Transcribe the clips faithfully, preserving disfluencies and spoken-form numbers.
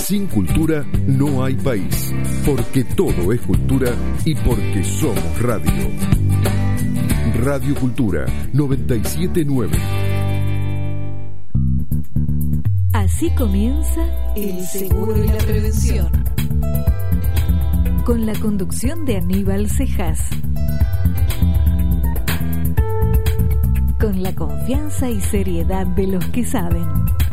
Sin cultura no hay país, porque todo es cultura y porque somos radio. Radio Cultura noventa y siete punto nueve. Así comienza El Seguro y la Prevención, con la conducción de Aníbal Cejas, con la confianza y seriedad de los que saben.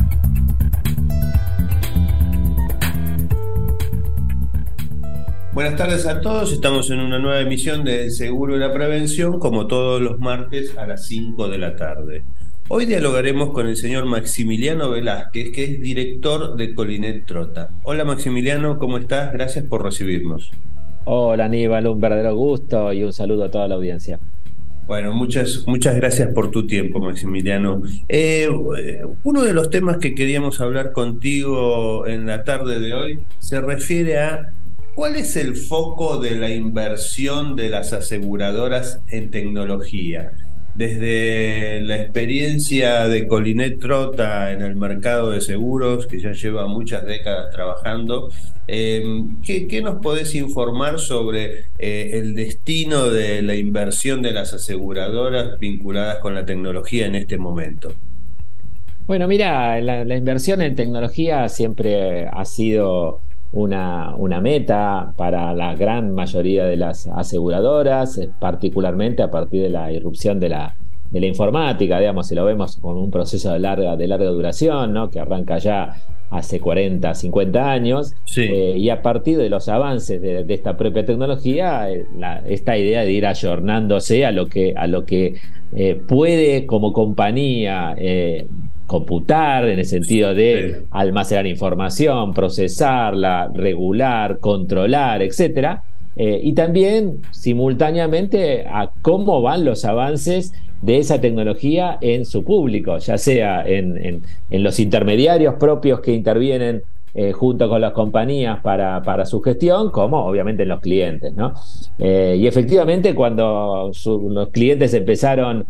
Buenas tardes a todos, estamos en una nueva emisión de El Seguro y la Prevención, como todos los martes a las cinco de la tarde. Hoy dialogaremos con el señor Maximiliano Velázquez, que es director de Colinet Trota. Hola Maximiliano, ¿cómo estás? Gracias por recibirnos. Hola Aníbal, un verdadero gusto y un saludo a toda la audiencia. Bueno, muchas, muchas gracias por tu tiempo, Maximiliano. Eh, uno de los temas que queríamos hablar contigo en la tarde de hoy se refiere a ¿cuál es el foco de la inversión de las aseguradoras en tecnología? Desde la experiencia de Colinet Trota en el mercado de seguros, que ya lleva muchas décadas trabajando, eh, ¿qué, ¿qué nos podés informar sobre eh, el destino de la inversión de las aseguradoras vinculadas con la tecnología en este momento? Bueno, mira, la, la inversión en tecnología siempre ha sido Una, una meta para la gran mayoría de las aseguradoras, particularmente a partir de la irrupción de la, de la informática, digamos, si lo vemos como un proceso de larga, de larga duración, ¿no? Que arranca ya hace cuarenta, cincuenta años, sí. eh, y a partir de los avances de, de esta propia tecnología, la, esta idea de ir ayornándose a lo que, a lo que eh, puede como compañía eh, computar, en el sentido de sí. almacenar información, procesarla, regular, controlar, etcétera, eh, y también simultáneamente a cómo van los avances de esa tecnología en su público, ya sea en, en, en los intermediarios propios que intervienen eh, junto con las compañías para, para su gestión, como obviamente en los clientes, ¿no? Eh, y efectivamente cuando su, los clientes empezaron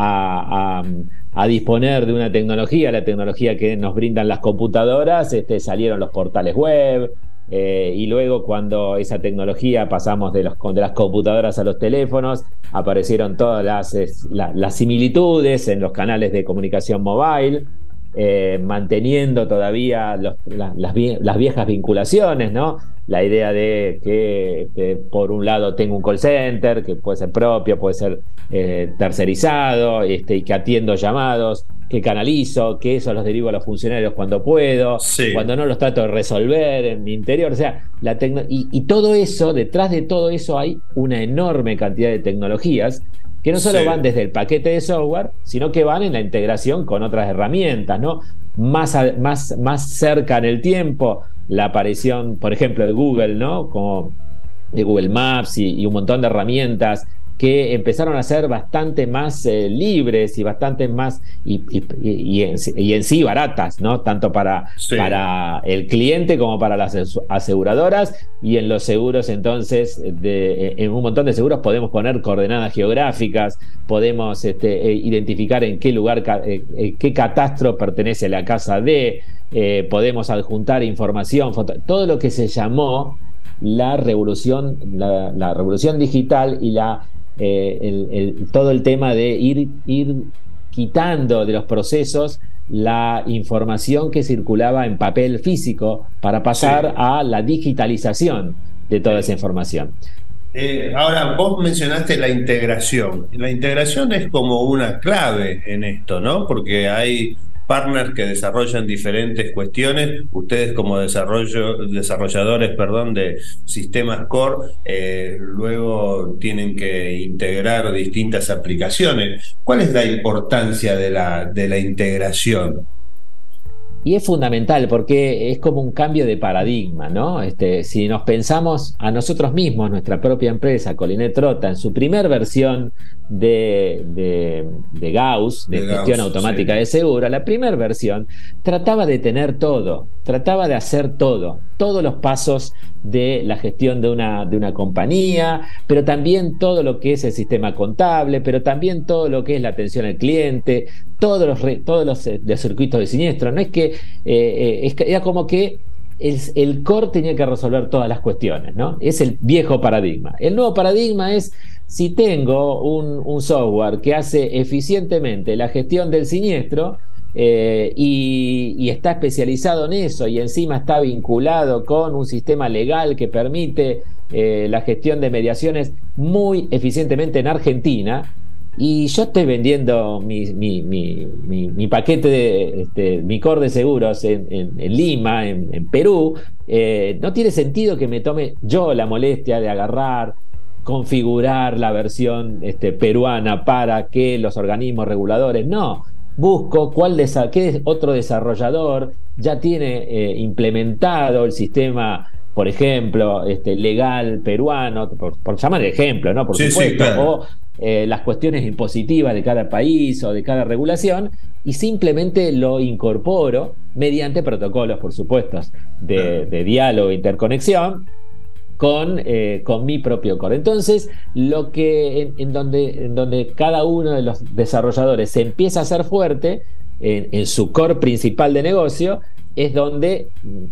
a, a a disponer de una tecnología, la tecnología que nos brindan las computadoras, este, salieron los portales web, eh, y luego cuando esa tecnología pasamos de, los, de las computadoras a los teléfonos, aparecieron todas las, es, la, las similitudes en los canales de comunicación mobile, eh, manteniendo todavía los, la, las, las viejas vinculaciones, ¿no? La idea de que, que por un lado tengo un call center, que puede ser propio, puede ser eh, tercerizado, este, y que atiendo llamados, que canalizo, que eso los derivo a los funcionarios cuando puedo, sí. cuando no los trato de resolver en mi interior. O sea, la tecno- y, y todo eso, detrás de todo eso hay una enorme cantidad de tecnologías que no solo sí. van desde el paquete de software, sino que van en la integración con otras herramientas, ¿no? Más, a, más, más cerca en el tiempo, la aparición, por ejemplo, de Google, ¿no? Como de Google Maps y, y un montón de herramientas que empezaron a ser bastante más eh, libres y bastante más y, y, y, y, en, y en sí baratas, ¿no? Tanto para, sí. para el cliente como para las aseguradoras. Y en los seguros, entonces, de, en un montón de seguros podemos poner coordenadas geográficas, podemos este, eh, identificar en qué lugar, eh, qué catastro pertenece a la casa de, eh, podemos adjuntar información, foto, todo lo que se llamó la revolución, la, la revolución digital y la Eh, el, el, todo el tema de ir, ir quitando de los procesos la información que circulaba en papel físico para pasar sí. a la digitalización de toda esa información. Eh, ahora, vos mencionaste la integración. La integración es como una clave en esto, ¿no? Porque hay partners que desarrollan diferentes cuestiones. Ustedes como desarrollo, desarrolladores perdón, de sistemas core, eh, luego tienen que integrar distintas aplicaciones. ¿Cuál es la importancia de la, de la integración? Y es fundamental porque es como un cambio de paradigma, ¿no? Este, si nos pensamos a nosotros mismos, nuestra propia empresa, Colinet Trota, en su primer versión de, de, de Gauss, de, de gestión Gauss, automática sí. de seguro, la primera versión trataba de tener todo, trataba de hacer todo, todos los pasos de la gestión de una, de una compañía, pero también todo lo que es el sistema contable, pero también todo lo que es la atención al cliente, todos los, todos los, los circuitos de siniestro. No es que, eh, es que era como que el, el core tenía que resolver todas las cuestiones, ¿no? Es el viejo paradigma. El nuevo paradigma es, si tengo un, un software que hace eficientemente la gestión del siniestro, Eh, y, y está especializado en eso, y encima está vinculado con un sistema legal que permite eh, la gestión de mediaciones muy eficientemente en Argentina, y yo estoy vendiendo mi, mi, mi, mi, mi paquete de este, mi core de seguros en, en, en Lima, en, en Perú, eh, no tiene sentido que me tome yo la molestia de agarrar, configurar la versión este, peruana para que los organismos reguladores, no. Busco cuál desa- qué otro desarrollador ya tiene eh, implementado el sistema, por ejemplo, este, legal peruano, por, por llamar el ejemplo, ¿no? Por sí, supuesto, sí, claro. o eh, las cuestiones impositivas de cada país o de cada regulación, y simplemente lo incorporo mediante protocolos, por supuesto, de, claro. de diálogo e interconexión. Con, eh, con mi propio core. Entonces, lo que en, en, donde, en donde cada uno de los desarrolladores se empieza a hacer fuerte en, en su core principal de negocio, es donde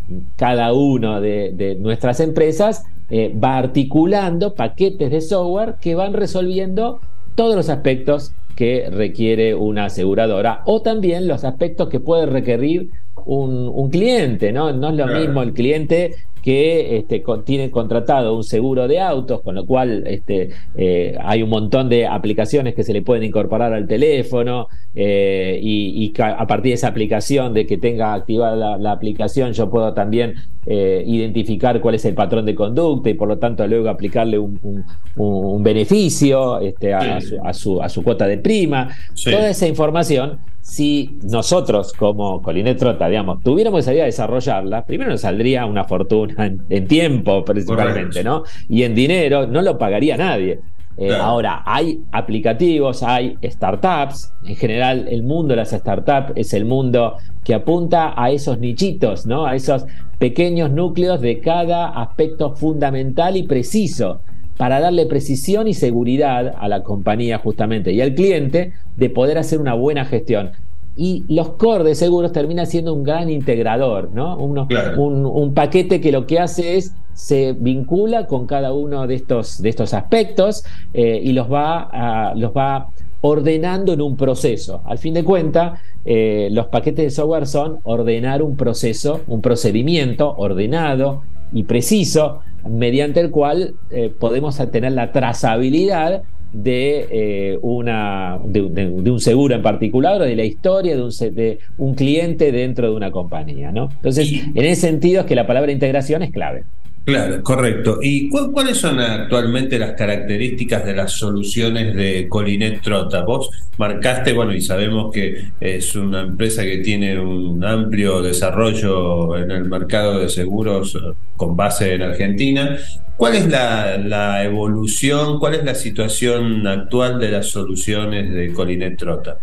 cada uno de, de nuestras empresas eh, va articulando paquetes de software que van resolviendo todos los aspectos que requiere una aseguradora, o también los aspectos que puede requerir un, un cliente, ¿no? No es lo Claro. mismo el cliente que este, con, tiene contratado un seguro de autos, con lo cual este, eh, hay un montón de aplicaciones que se le pueden incorporar al teléfono, eh, y, y a partir de esa aplicación, de que tenga activada la, la aplicación, yo puedo también eh, identificar cuál es el patrón de conducta y por lo tanto luego aplicarle un, un, un beneficio este, a, Sí. a, su, a, su, a su cuota de prima. Sí. Toda esa información, si nosotros como Colinet Trota, digamos, tuviéramos que salir a desarrollarla, primero nos saldría una fortuna en, en tiempo principalmente, Correcto. ¿no? Y en dinero no lo pagaría nadie. Eh, Claro. Ahora, hay aplicativos, hay startups. En general, el mundo de las startups es el mundo que apunta a esos nichitos, ¿no? A esos pequeños núcleos de cada aspecto fundamental y preciso, para darle precisión y seguridad a la compañía justamente y al cliente de poder hacer una buena gestión. Y los core de seguros termina siendo un gran integrador, ¿no? Uno, Claro. un, un paquete que lo que hace es se vincula con cada uno de estos, de estos aspectos eh, y los va, a, los va ordenando en un proceso. Al fin de cuentas, eh, los paquetes de software son ordenar un proceso, un procedimiento ordenado y preciso, mediante el cual eh, podemos tener la trazabilidad de, eh, una, de, de, de un seguro en particular, o de la historia de un, de un cliente dentro de una compañía, ¿no? Entonces, Y- en ese sentido es que la palabra integración es clave. Claro, correcto. ¿Y cu- cuáles son actualmente las características de las soluciones de Colinet Trota? Vos marcaste, bueno, y sabemos que es una empresa que tiene un amplio desarrollo en el mercado de seguros eh, con base en Argentina. ¿Cuál es la, la evolución, cuál es la situación actual de las soluciones de Colinet Trota?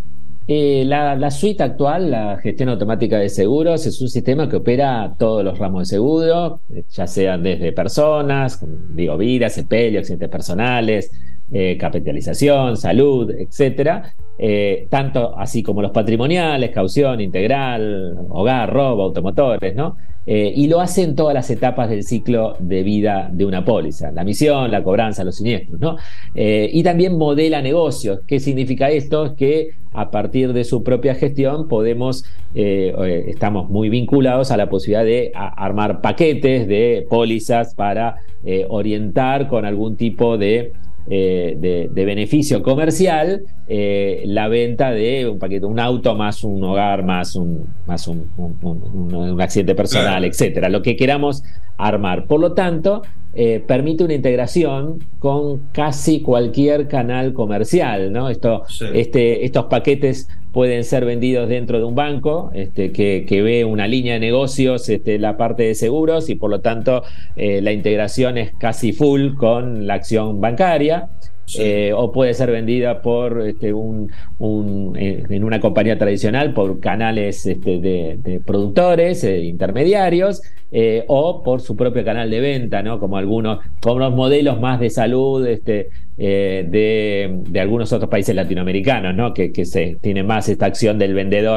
Eh, la, la suite actual, la gestión automática de seguros, es un sistema que opera todos los ramos de seguro, eh, ya sean desde personas, como digo, vida, sepelio, accidentes personales, eh, capitalización, salud, etcétera, eh, tanto así como los patrimoniales, caución, integral, hogar, robo, automotores, ¿no? Eh, y lo hace en todas las etapas del ciclo de vida de una póliza, la emisión, la cobranza, los siniestros, ¿no? Eh, y también modela negocios. ¿Qué significa esto? Es que a partir de su propia gestión podemos, eh, eh, estamos muy vinculados a la posibilidad de a, armar paquetes de pólizas para eh, orientar con algún tipo de Eh, de, de beneficio comercial eh, la venta de un paquete, un auto más un hogar más un, más un, un, un, un accidente personal, Claro. etcétera, lo que queramos armar. Por lo tanto, eh, permite una integración con casi cualquier canal comercial, ¿no? Esto, Sí. este, estos paquetes pueden ser vendidos dentro de un banco este, que, que ve una línea de negocios, este, la parte de seguros, y por lo tanto eh, la integración es casi full con la acción bancaria. Sí. Eh, o puede ser vendida por este, un, un eh, en una compañía tradicional por canales este, de, de productores, eh, intermediarios, eh, o por su propio canal de venta, ¿no? Como algunos, como los modelos más de salud este, eh, de, de algunos otros países latinoamericanos, ¿no? Que, que se tiene más esta acción del vendedor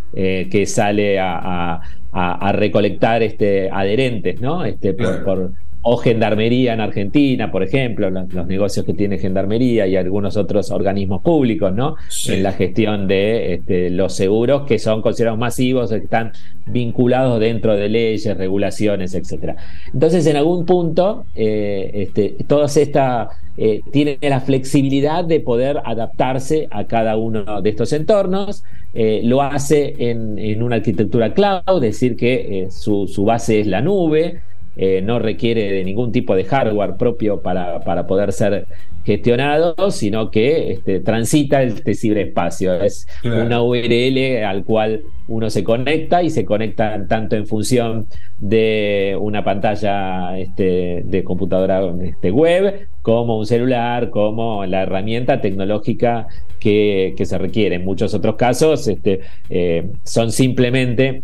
eh, que sale a, a, a recolectar este, adherentes, ¿no? Este, por, por, o Gendarmería en Argentina, por ejemplo, los, los negocios que tiene Gendarmería y algunos otros organismos públicos, ¿no? Sí. En la gestión de este, los seguros, que son considerados masivos, que están vinculados dentro de leyes, regulaciones, etcétera. Entonces, en algún punto, eh, este, todas estas eh, tienen la flexibilidad de poder adaptarse a cada uno de estos entornos. Eh, lo hace en, en una arquitectura cloud, es decir, que eh, su, su base es la nube. Eh, no requiere de ningún tipo de hardware propio para, para poder ser gestionado, sino que este, transita este ciberespacio. Es claro. Una U R L al cual uno se conecta y se conecta tanto en función de una pantalla este, de computadora este, web, como un celular, como la herramienta tecnológica que, que se requiere. En muchos otros casos este, eh, son simplemente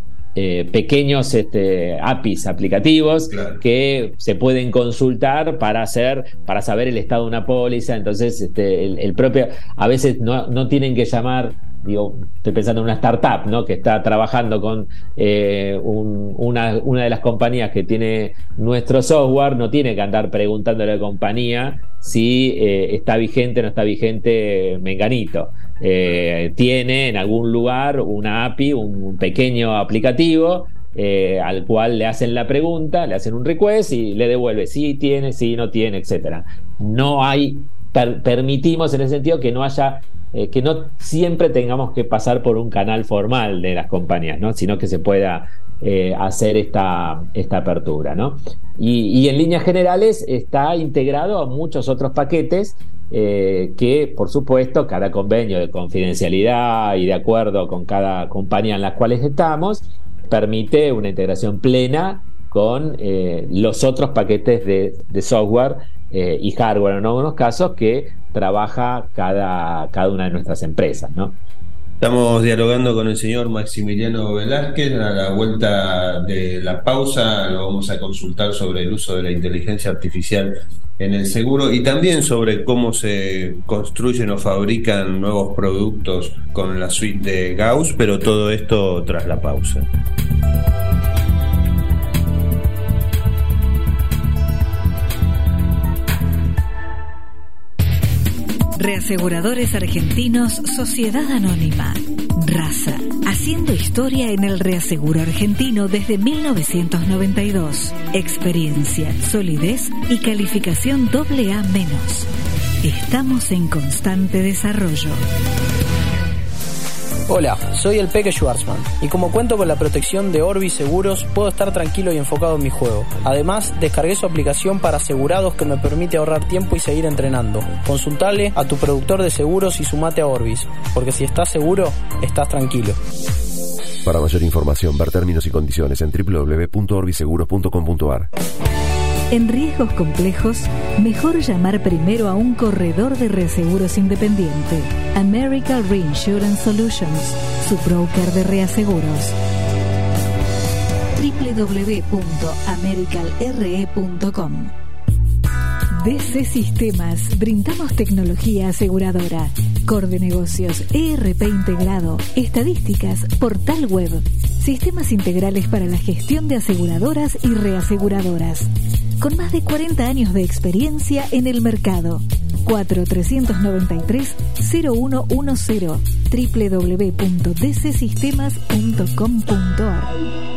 Eh, pequeños este, A P Is aplicativos, claro, que se pueden consultar para hacer, para saber el estado de una póliza. Entonces este, el, el propio, a veces no, no tienen que llamar, digo, estoy pensando en una startup, ¿no? Que está trabajando con eh, un, una, una de las compañías que tiene nuestro software, no tiene que andar preguntándole a la compañía si eh, está vigente o no está vigente Menganito. Eh, tiene en algún lugar una A P I, un, un pequeño aplicativo eh, al cual le hacen la pregunta, le hacen un request y le devuelve si tiene, si no tiene, etcétera. No hay, per, permitimos en ese sentido que no haya, eh, que no siempre tengamos que pasar por un canal formal de las compañías, ¿no? Sino que se pueda eh, hacer esta, esta apertura, ¿no? Y, y en líneas generales está integrado a muchos otros paquetes. Eh, que por supuesto cada convenio de confidencialidad y de acuerdo con cada compañía en las cuales estamos permite una integración plena con eh, los otros paquetes de, de software eh, y hardware en algunos casos que trabaja cada, cada una de nuestras empresas, ¿no? Estamos dialogando con el señor Maximiliano Velázquez. A la vuelta de la pausa lo vamos a consultar sobre el uso de la inteligencia artificial en el seguro y también sobre cómo se construyen o fabrican nuevos productos con la suite de Gauss, pero todo esto tras la pausa. Reaseguradores Argentinos Sociedad Anónima. Raza. Haciendo historia en el reaseguro argentino desde mil novecientos noventa y dos. Experiencia, solidez y calificación doble A menos. Estamos en constante desarrollo. Hola, soy el Peque Schwarzman y como cuento con la protección de Orbis Seguros, puedo estar tranquilo y enfocado en mi juego. Además, descargué su aplicación para asegurados que me permite ahorrar tiempo y seguir entrenando. Consultale a tu productor de seguros y sumate a Orbis, porque si estás seguro, estás tranquilo. Para mayor información, ver términos y condiciones en doble u doble u doble u punto orbiseguros punto com punto a r. En riesgos complejos, mejor llamar primero a un corredor de reaseguros independiente. American Reinsurance Solutions, su broker de reaseguros. doble u doble u doble u punto american r e punto com. D C Sistemas, brindamos tecnología aseguradora, core de negocios, E R P integrado, estadísticas, portal web, sistemas integrales para la gestión de aseguradoras y reaseguradoras. Con más de cuarenta años de experiencia en el mercado. cuatro tres nueve tres cero uno uno cero doble u doble u doble u punto d c sistemas punto com punto a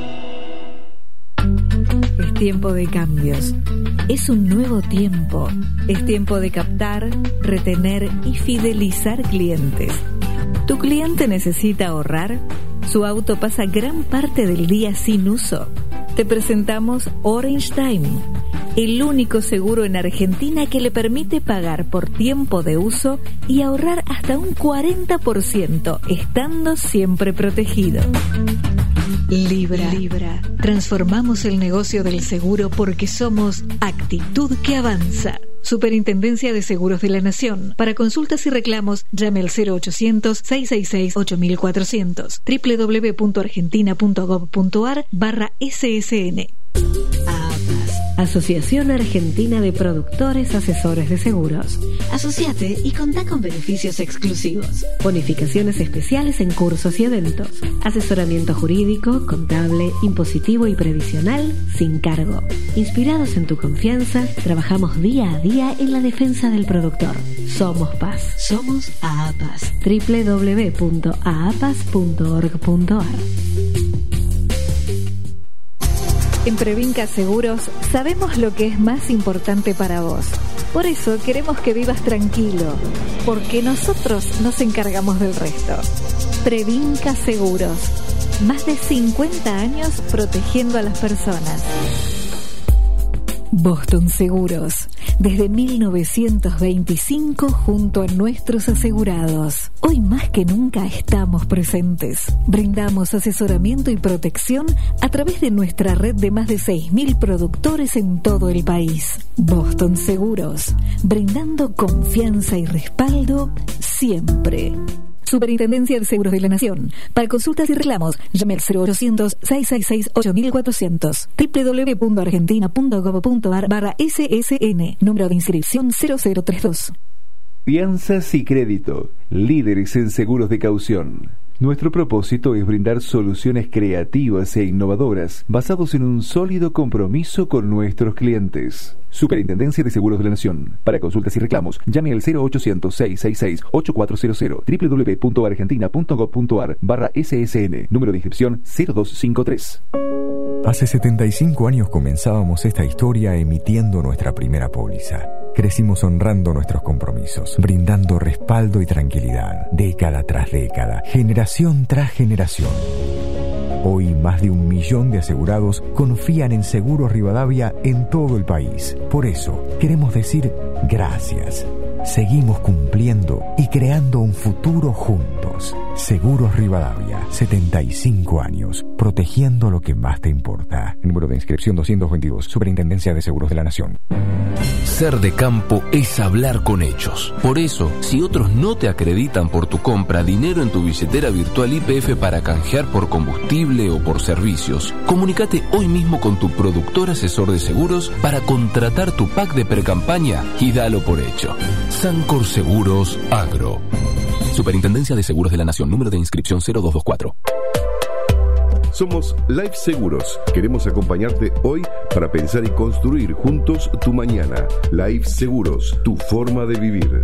r. Es tiempo de cambios. Es un nuevo tiempo. Es tiempo de captar, retener y fidelizar clientes. ¿Tu cliente necesita ahorrar? ¿Su auto pasa gran parte del día sin uso? Te presentamos Orange Time, el único seguro en Argentina que le permite pagar por tiempo de uso y ahorrar hasta un cuarenta por ciento, estando siempre protegido. Libra. Libra. Transformamos el negocio del seguro porque somos actitud que avanza. Superintendencia de Seguros de la Nación. Para consultas y reclamos, llame al cero ochocientos, seiscientos sesenta y seis, ocho mil cuatrocientos. doble u doble u doble u punto argentina punto gov punto a r barra S S N. A Asociación Argentina de Productores Asesores de Seguros. Asociate y contá con beneficios exclusivos. Bonificaciones especiales en cursos y eventos. Asesoramiento jurídico, contable, impositivo y previsional sin cargo. Inspirados en tu confianza, trabajamos día a día en la defensa del productor. Somos Paz. Somos AAPAS. doble u doble u doble u punto a a p a s punto org punto a r. En Previnca Seguros sabemos lo que es más importante para vos. Por eso queremos que vivas tranquilo, porque nosotros nos encargamos del resto. Previnca Seguros. Más de cincuenta años protegiendo a las personas. Boston Seguros, desde mil novecientos veinticinco junto a nuestros asegurados. Hoy más que nunca estamos presentes. Brindamos asesoramiento y protección a través de nuestra red de más de seis mil productores en todo el país. Boston Seguros, brindando confianza y respaldo siempre. Superintendencia de Seguros de la Nación. Para consultas y reclamos, llame al cero ochocientos, seiscientos sesenta y seis, ocho mil cuatrocientos. doble u doble u doble u punto argentina punto gov punto a r barra S S N. Número de inscripción cero cero treinta y dos. Fianzas y crédito. Líderes en seguros de caución. Nuestro propósito es brindar soluciones creativas e innovadoras basados en un sólido compromiso con nuestros clientes. Superintendencia de Seguros de la Nación. Para consultas y reclamos, llame al cero ochocientos, seiscientos sesenta y seis, ocho cuatro cero cero. doble u doble u doble u punto argentina punto gov punto a r barra S S N. Número de inscripción cero dos cinco tres. Hace setenta y cinco años comenzábamos esta historia emitiendo nuestra primera póliza. Crecimos honrando nuestros compromisos, brindando respaldo y tranquilidad, década tras década, generación tras generación. Hoy más de un millón de asegurados confían en Seguros Rivadavia en todo el país. Por eso, queremos decir gracias. Seguimos cumpliendo y creando un futuro juntos. Seguros Rivadavia, setenta y cinco años, protegiendo lo que más te importa. Número de inscripción doscientos veintidós, Superintendencia de Seguros de la Nación. Ser de campo es hablar con hechos. Por eso, si otros no te acreditan por tu compra dinero en tu billetera virtual Y P F para canjear por combustible o por servicios, comunícate hoy mismo con tu productor asesor de seguros para contratar tu pack de precampaña y dalo por hecho. Sancor Seguros Agro. Superintendencia de Seguros de la Nación. Número de inscripción cero dos dos cuatro. Somos Life Seguros. Queremos acompañarte hoy para pensar y construir juntos tu mañana. Life Seguros, tu forma de vivir.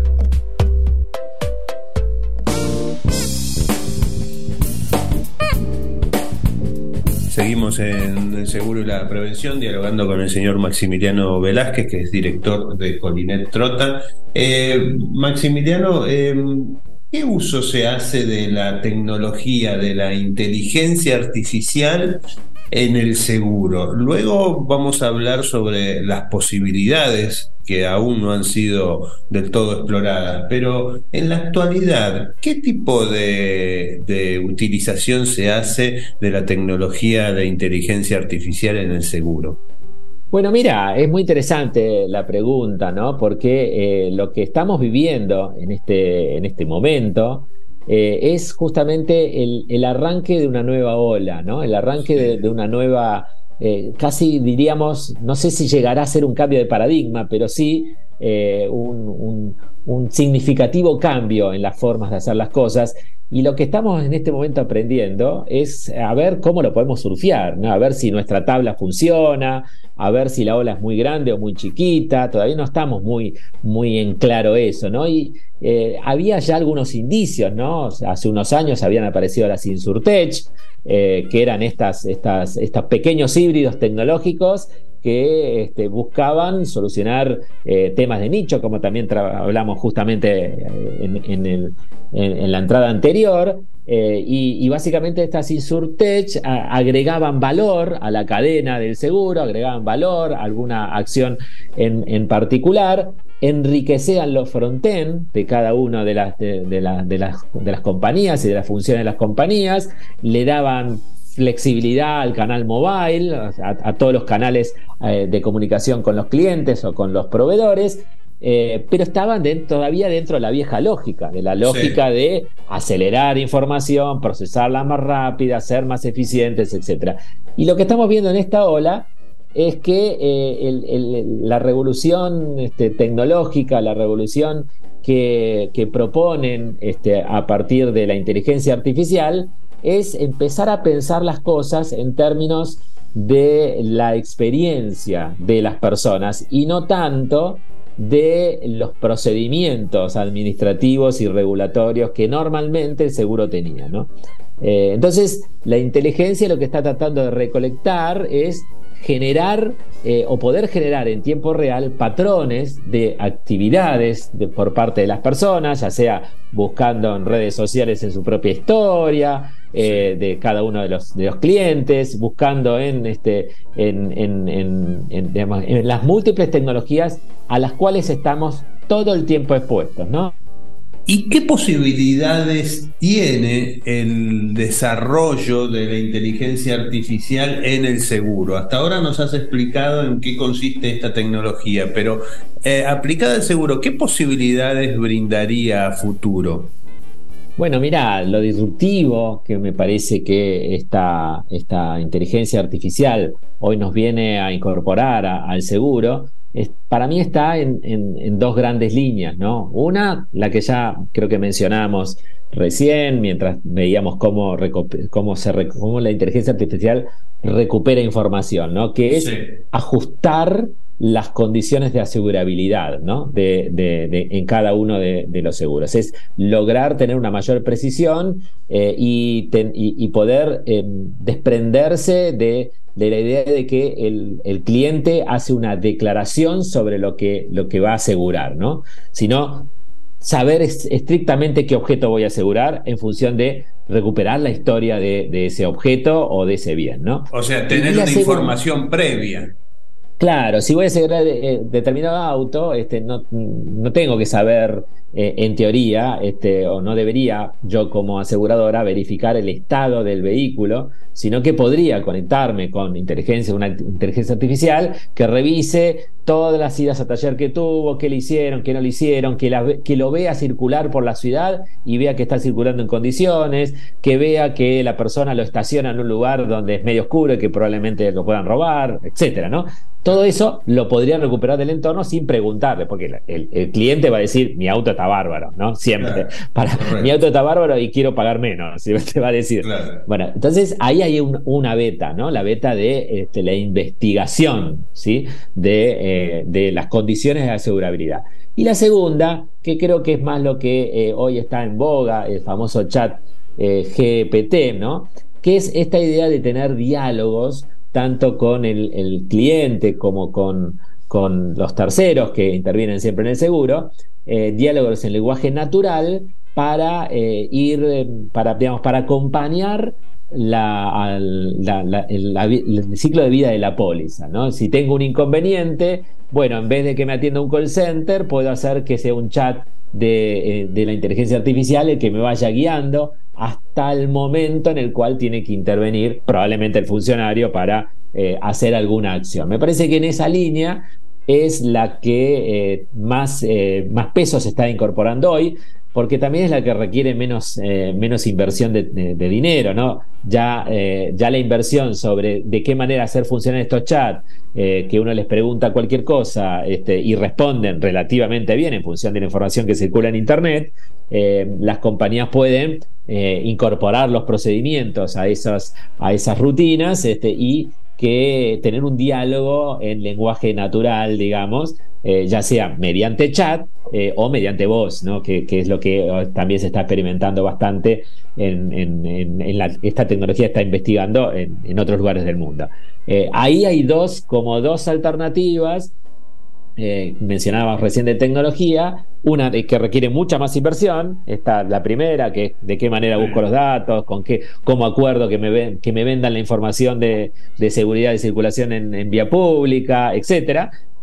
Seguimos en el seguro y la prevención, dialogando con el señor Maximiliano Velázquez, que es director de Colinet Trota. Eh, Maximiliano, eh, ¿qué uso se hace de la tecnología, de la inteligencia artificial en el seguro? Luego vamos a hablar sobre las posibilidades que aún no han sido del todo exploradas, pero en la actualidad, ¿qué tipo de, de utilización se hace de la tecnología de inteligencia artificial en el seguro? Bueno, mira, es muy interesante la pregunta, ¿no? Porque eh, lo que estamos viviendo en este, en este momento eh, es justamente el, el arranque de una nueva ola, ¿no? El arranque de, de una nueva... Eh, casi diríamos, no sé si llegará a ser un cambio de paradigma, pero sí eh, un, un, un significativo cambio en las formas de hacer las cosas. Y lo que estamos en este momento aprendiendo es a ver cómo lo podemos surfear, ¿no? A ver si nuestra tabla funciona, a ver si la ola es muy grande o muy chiquita. Todavía no estamos muy, muy en claro eso, ¿no? Y eh, había ya algunos indicios, ¿no? O sea, hace unos años habían aparecido las Insurtech, eh, que eran estas, estas, estos pequeños híbridos tecnológicos que este, buscaban solucionar eh, temas de nicho, como también tra- hablamos justamente en, en, el, en, en la entrada anterior, eh, y, y básicamente estas Insurtech a, agregaban valor a la cadena del seguro, agregaban valor a alguna acción en, en particular, enriquecían los front-end de cada una de las, de, de, la, de, las, de las compañías y de las funciones de las compañías, le daban flexibilidad al canal mobile, a, a todos los canales eh, de comunicación con los clientes o con los proveedores, eh, pero estaban de, todavía dentro de la vieja lógica, de la lógica sí. de acelerar información, procesarla más rápida, ser más eficientes, etcétera. Y lo que estamos viendo en esta ola es que eh, el, el, la revolución este, tecnológica, la revolución que, que proponen este, a partir de la inteligencia artificial, es empezar a pensar las cosas en términos de la experiencia de las personas y no tanto de los procedimientos administrativos y regulatorios que normalmente el seguro tenía, ¿no? Eh, entonces, la inteligencia lo que está tratando de recolectar es generar eh, o poder generar en tiempo real patrones de actividades de, por parte de las personas, ya sea buscando en redes sociales en su propia historia eh, de cada uno de los, de los clientes, buscando en, este, en, en, en, en, digamos, en las múltiples tecnologías a las cuales estamos todo el tiempo expuestos, ¿no? ¿Y qué posibilidades tiene el desarrollo de la inteligencia artificial en el seguro? Hasta ahora nos has explicado en qué consiste esta tecnología, pero eh, aplicada al seguro, ¿qué posibilidades brindaría a futuro? Bueno, mirá, lo disruptivo que me parece que esta, esta inteligencia artificial hoy nos viene a incorporar a, al seguro, es, para mí está en, en, en dos grandes líneas, ¿no? Una, la que ya creo que mencionamos recién, mientras veíamos cómo, cómo, se, cómo la inteligencia artificial recupera información, ¿no? Que es sí. ajustar las condiciones de asegurabilidad, ¿no? de, de, de, en cada uno de, de los seguros. Es lograr tener una mayor precisión eh, y, ten, y, y poder eh, desprenderse de, de la idea de que el, el cliente hace una declaración sobre lo que, lo que va a asegurar, ¿no? Sino saber es, estrictamente qué objeto voy a asegurar en función de recuperar la historia de, de ese objeto o de ese bien, ¿no? O sea, tener una asegura... información previa. Claro, si voy a asegurar eh, determinado auto, este, no, no tengo que saber eh, en teoría, este, o no debería yo como aseguradora verificar el estado del vehículo, sino que podría conectarme con inteligencia, una inteligencia artificial que revise todas las idas a taller que tuvo, qué le hicieron, qué no le hicieron, que, la, que lo vea circular por la ciudad y vea que está circulando en condiciones, que vea que la persona lo estaciona en un lugar donde es medio oscuro y que probablemente lo puedan robar, etcétera, ¿no? Todo eso lo podría recuperar del entorno sin preguntarle, porque el, el, el cliente va a decir, mi auto está bárbaro, ¿no? Siempre. Claro, Para, mi auto está bárbaro y quiero pagar menos, te va a decir. Claro. Bueno, entonces ahí hay un, una beta, ¿no? La beta de este, la investigación, ¿sí? De, eh, de las condiciones de asegurabilidad. Y la segunda, que creo que es más lo que eh, hoy está en boga, el famoso chat eh, G P T, ¿no? Que es esta idea de tener diálogos tanto con el, el cliente como con, con los terceros que intervienen siempre en el seguro, eh, diálogos en lenguaje natural para eh, ir, para, digamos, para acompañar la, la, la, el, la, el ciclo de vida de la póliza, ¿no? Si tengo un inconveniente, bueno, en vez de que me atienda un call center, puedo hacer que sea un chat de, eh, de la inteligencia artificial el que me vaya guiando hasta el momento en el cual tiene que intervenir probablemente el funcionario para eh, hacer alguna acción. Me parece que en esa línea es la que eh, más, eh, más peso se está incorporando hoy, porque también es la que requiere menos, eh, menos inversión de, de, de dinero, ¿no? Ya, eh, ya la inversión sobre de qué manera hacer funcionar estos chats, eh, que uno les pregunta cualquier cosa este, y responden relativamente bien en función de la información que circula en Internet, eh, las compañías pueden eh, incorporar los procedimientos a esas, a esas rutinas este, y que tener un diálogo en lenguaje natural, digamos, eh, ya sea mediante chat eh, o mediante voz, ¿no? Que, que es lo que también se está experimentando bastante en, en, en, en la, esta tecnología está investigando en, en otros lugares del mundo. Eh, ahí hay dos, como dos alternativas. Eh, mencionábamos recién de tecnología, una de que requiere mucha más inversión, esta la primera, que es de qué manera busco los datos, con qué, cómo acuerdo que me, ven, que me vendan la información de, de seguridad de circulación en, en vía pública, etcétera.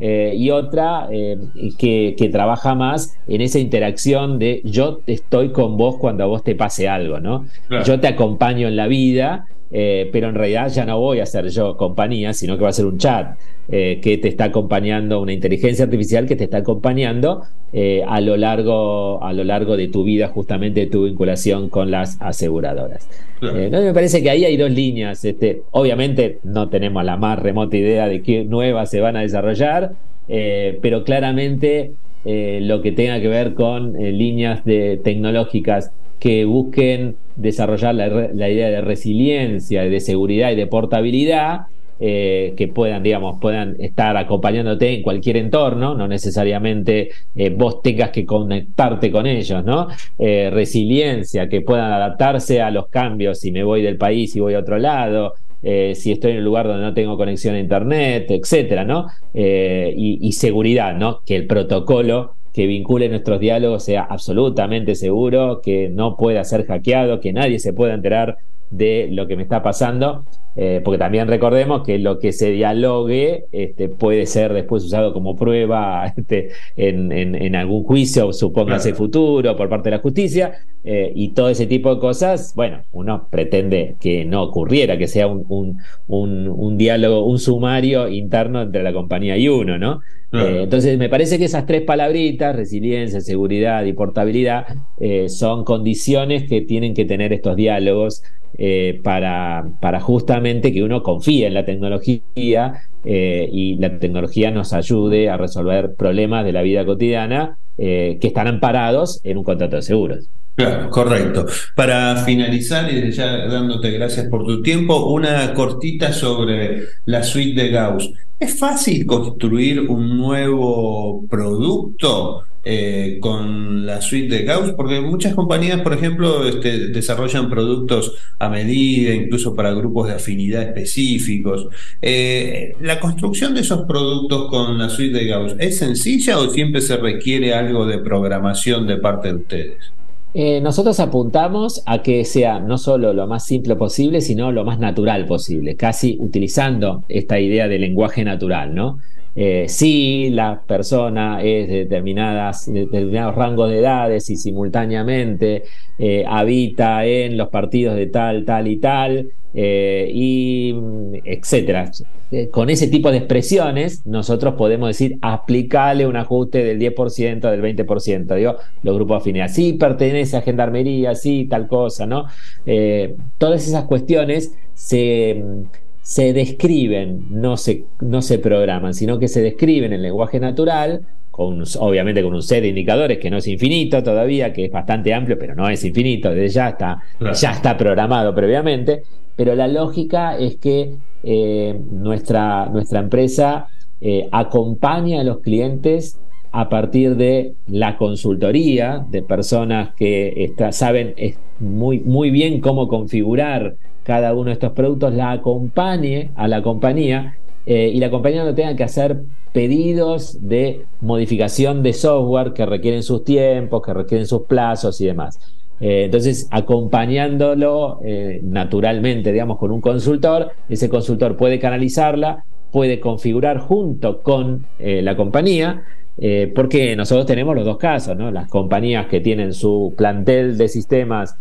eh, y otra eh, que, que trabaja más en esa interacción de yo estoy con vos cuando a vos te pase algo, ¿no? Claro. Yo te acompaño en la vida, eh, pero en realidad ya no voy a ser yo compañía, sino que va a ser un chat eh, que te está acompañando, una inteligencia artificial que te está acompañando eh, a lo largo, a lo largo de tu vida, justamente de tu vinculación con las aseguradoras. Claro. Eh, entonces me parece que ahí hay dos líneas. Este, obviamente no tenemos la más remota idea de qué nuevas se van a desarrollar, eh, pero claramente eh, lo que tenga que ver con eh, líneas de, tecnológicas que busquen desarrollar la, la idea de resiliencia, de seguridad y de portabilidad, eh, que puedan, digamos, puedan estar acompañándote en cualquier entorno, no necesariamente eh, vos tengas que conectarte con ellos, ¿no? Eh, resiliencia, que puedan adaptarse a los cambios si me voy del país y voy a otro lado, eh, si estoy en un lugar donde no tengo conexión a internet, etcétera, ¿no? Eh, y, y seguridad, ¿no? Que el protocolo que vincule nuestros diálogos sea absolutamente seguro, que no pueda ser hackeado, que nadie se pueda enterar de lo que me está pasando, eh, porque también recordemos que lo que se dialogue este, puede ser después usado como prueba este, en, en, en algún juicio, supóngase claro. futuro, por parte de la justicia, eh, y todo ese tipo de cosas, bueno, uno pretende que no ocurriera, que sea un, un, un, un diálogo, un sumario interno entre la compañía y uno, ¿no? Claro. Eh, entonces me parece que esas tres palabritas, resiliencia, seguridad y portabilidad, eh, son condiciones que tienen que tener estos diálogos eh, para, para justamente que uno confíe en la tecnología eh, y la tecnología nos ayude a resolver problemas de la vida cotidiana eh, que están amparados en un contrato de seguros. Claro, correcto. Para finalizar, y ya dándote gracias por tu tiempo, una cortita sobre la suite de Gauss. ¿Es fácil construir un nuevo producto eh, con la suite de Gauss? Porque muchas compañías, por ejemplo, este, desarrollan productos a medida, incluso para grupos de afinidad específicos. Eh, ¿La construcción de esos productos con la suite de Gauss es sencilla o siempre se requiere algo de programación de parte de ustedes? Eh, nosotros apuntamos a que sea no solo lo más simple posible, sino lo más natural posible, casi utilizando esta idea de lenguaje natural, ¿no? Eh, si la persona es de determinadas, de determinados rangos de edades y simultáneamente eh, habita en los partidos de tal, tal y tal, eh, y etcétera. Eh, con ese tipo de expresiones nosotros podemos decir aplicarle un ajuste del diez por ciento, del veinte por ciento, digo, los grupos de afinidad, sí pertenece a gendarmería, sí tal cosa, ¿no? Eh, todas esas cuestiones se... se describen, no se, no se programan, sino que se describen en lenguaje natural, con, obviamente con un set de indicadores que no es infinito todavía, que es bastante amplio, pero no es infinito, desde ya está, claro. ya está programado previamente, pero la lógica es que eh, nuestra, nuestra empresa eh, acompaña a los clientes a partir de la consultoría de personas que está, saben muy, muy bien cómo configurar cada uno de estos productos, la acompañe a la compañía eh, y la compañía no tenga que hacer pedidos de modificación de software que requieren sus tiempos, que requieren sus plazos y demás. Eh, entonces, acompañándolo eh, naturalmente, digamos, con un consultor, ese consultor puede canalizarla, puede configurar junto con eh, la compañía, eh, porque nosotros tenemos los dos casos, ¿no? Las compañías que tienen su plantel de sistemas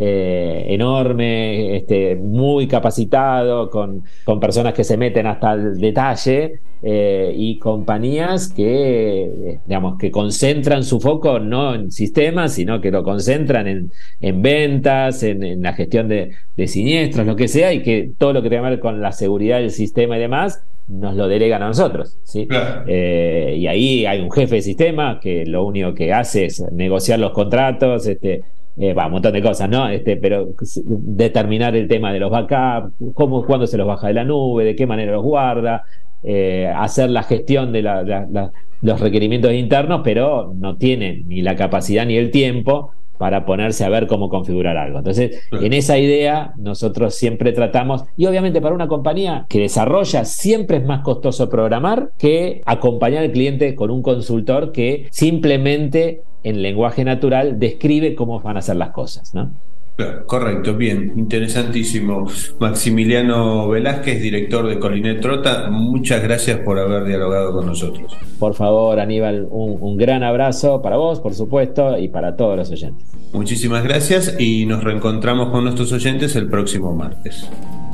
Eh, enorme, este, muy capacitado, con, con personas que se meten hasta el detalle eh, y compañías que, digamos, que concentran su foco no en sistemas, sino que lo concentran en, en ventas, en, en la gestión de, de siniestros, lo que sea, y que todo lo que tenga que ver con la seguridad del sistema y demás nos lo delegan a nosotros, ¿sí? Claro. Eh, y ahí hay un jefe de sistema que lo único que hace es negociar los contratos, este Eh, va, un montón de cosas, ¿no? Este, pero determinar el tema de los backups, cómo, cuándo se los baja de la nube, de qué manera los guarda, eh, hacer la gestión de la, la, la, los requerimientos internos, pero no tienen ni la capacidad ni el tiempo para ponerse a ver cómo configurar algo. Entonces, en esa idea nosotros siempre tratamos, y obviamente para una compañía que desarrolla siempre es más costoso programar que acompañar al cliente con un consultor que simplemente en lenguaje natural describe cómo van a ser las cosas, ¿no? Claro, correcto, bien, interesantísimo. Maximiliano Velázquez, director de Colinet Trota, muchas gracias por haber dialogado con nosotros. Por favor, Aníbal, un, un gran abrazo para vos, por supuesto, y para todos los oyentes. Muchísimas gracias y nos reencontramos con nuestros oyentes el próximo martes.